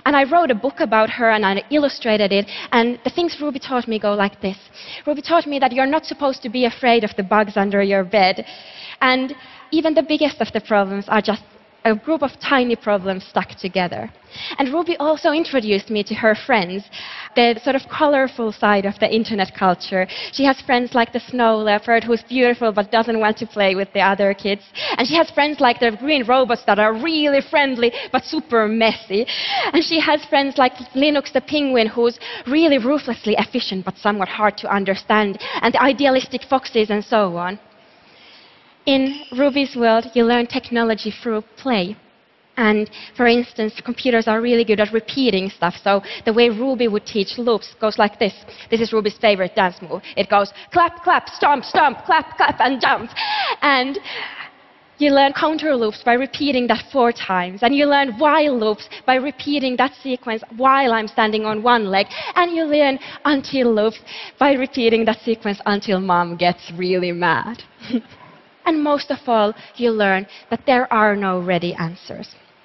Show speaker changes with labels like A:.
A: And I wrote a book about her, and I illustrated it. And the things Ruby taught me go like this. Ruby taught me that you're not supposed to be afraid of the bugs under your bed. And even the biggest of the problems are just a group of tiny problems stuck together. And Ruby also introduced me to her friends, the sort of colorful side of the internet culture. She has friends like the snow leopard, who's beautiful but doesn't want to play with the other kids. And she has friends like the green robots that are really friendly but super messy. And she has friends like Linux the penguin, who's really ruthlessly efficient but somewhat hard to understand, and the idealistic foxes and so on. In Ruby's world, you learn technology through play. And for instance, computers are really good at repeating stuff. So the way Ruby would teach loops goes like this. This is Ruby's favorite dance move. It goes clap, clap, stomp, stomp, clap, clap, and jump. And you learn counter loops by repeating that 4 times. And you learn while loops by repeating that sequence while I'm standing on one leg. And you learn until loops by repeating that sequence until mom gets really mad. And most of all, you learn that there are no ready answers.